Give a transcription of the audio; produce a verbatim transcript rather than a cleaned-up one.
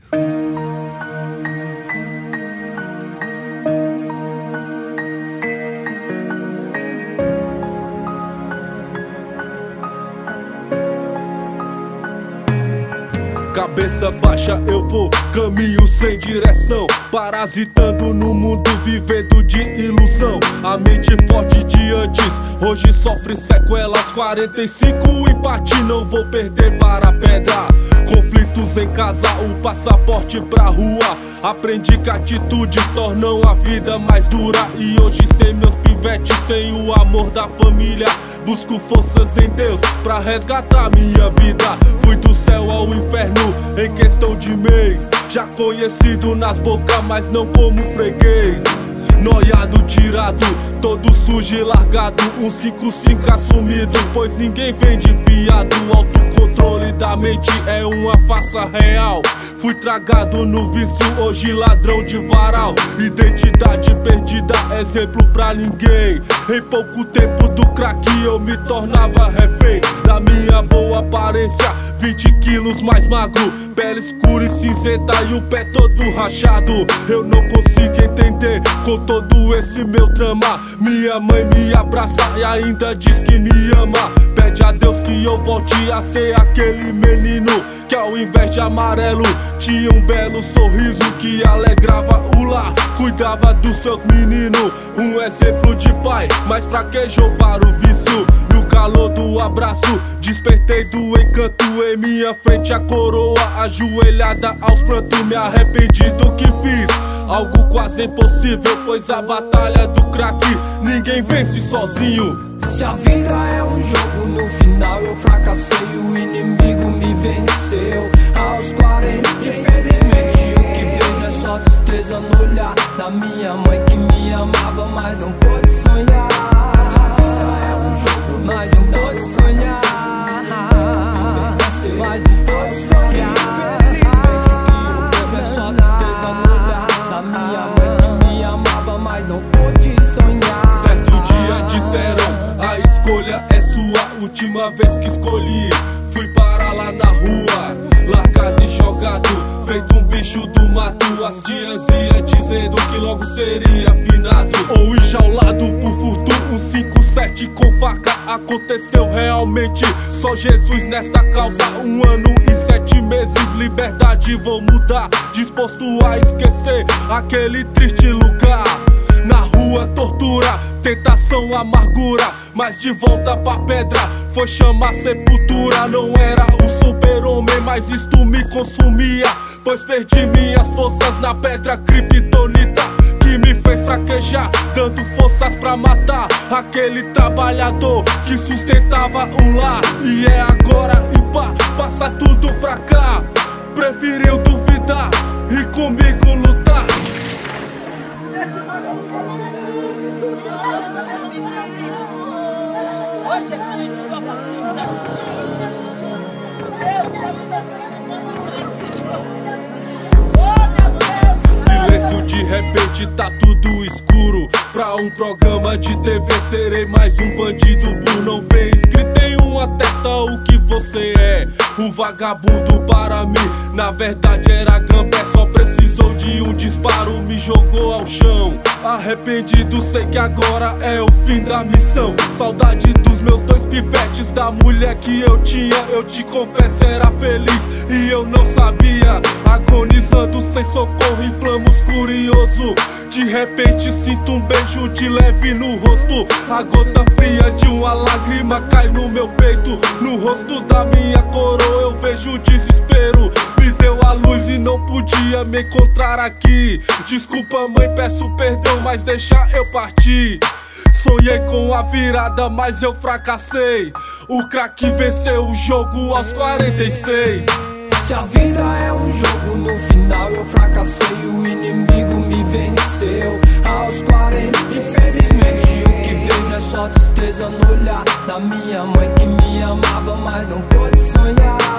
Cabeça baixa eu vou, caminho sem direção, parasitando no mundo, vivendo de ilusão. A mente forte de antes, hoje sofre sequelas. Quarenta e cinco empate, não vou perder para a pedra. Conflitos em casa, um passaporte pra rua. Aprendi que atitudes tornam a vida mais dura. E hoje sem meus pivetes, sem o amor da família, busco forças em Deus pra resgatar minha vida. Fui do céu ao inferno em questão de mês. Já conhecido nas bocas, mas não como freguês. Noiado, tirado, todo sujo e largado. Um cinco cinco assumido, pois ninguém vende fiado. Autocontrole da mente é uma farsa real. Fui tragado no vício, hoje ladrão de varal. Identidade perdida, exemplo pra ninguém. Em pouco tempo do crack eu me tornava refém da minha boa aparência, vinte quilos mais magro, pele escura e cinzenta e o pé todo rachado. Eu não consigo entender com todo esse meu drama. Minha mãe me abraça e ainda diz que me ama. Pede a Deus que eu volte a ser aquele menino que ao invés de amarelo tinha um belo sorriso que alegrava o lar, cuidava dos seus meninos. Um exemplo de pai, mas fraquejou para o vício. No calor do abraço, despertei do encanto. Em minha frente a coroa, ajoelhada aos prantos. Me arrependi do que fiz, algo quase impossível, pois a batalha do crack ninguém vence sozinho. Se a vida é um jogo, no final eu fracassei, o inimigo me venceu. Aos quarenta, infelizmente o que vejo é só tristeza no olhar da minha mãe que me amava, mas não pôde sonhar. Se a vida é um jogo, mas não pôde sonhar, mas não pôde sonhar. Infelizmente o que eu vejo é só tristeza no olhar da minha mãe que me amava, mas não pôde sonhar. Certo dia disseram, a escolha é sua, última vez que escolhi. Fui parar lá na rua, largado e jogado, feito um bicho do mato. As tias iam dizendo que logo seria finado ou enjaulado por furto. Um cinco sete com faca aconteceu realmente. Só Jesus nesta causa, um ano e sete meses. Liberdade, vou mudar, disposto a esquecer aquele triste lugar. Na rua, tortura, tentação, amargura, mas de volta pra pedra foi chamar sepultura. Não era o super-homem, mas isto me consumia, pois perdi minhas forças na pedra criptonita que me fez fraquejar, dando forças pra matar aquele trabalhador que sustentava um lar. E é agora e pá, passa tudo pra cá. Preferiu duvidar e comigo lutar. Silêncio, de repente tá tudo escuro. Pra um programa de T V serei mais um bandido burro. Não vem escrito em uma testa o que você é. Um vagabundo para mim, na verdade era gambé. Só precisou de um disparo, me jogou ao chão. Arrependido, sei que agora é o fim da missão. Saudade dos meus dois pivetes, da mulher que eu tinha. Eu te confesso, era feliz e eu não sabia. Agonizando sem socorro, inflamos curioso. De repente sinto um beijo de leve no rosto. A gota fria de uma lágrima cai no meu peito. No rosto da minha coroa eu vejo desespero. Me deu a luz e não podia me encontrar aqui. Desculpa mãe, peço perdão, mas deixa eu partir. Sonhei com a virada, mas eu fracassei. O crack venceu o jogo aos quarenta e seis. Se a vida é um jogo, no final eu fracassei, o inimigo me venceu. Aos quarenta, infelizmente o que vejo é só tristeza no olhar da minha mãe que me amava, mas não pôde sonhar.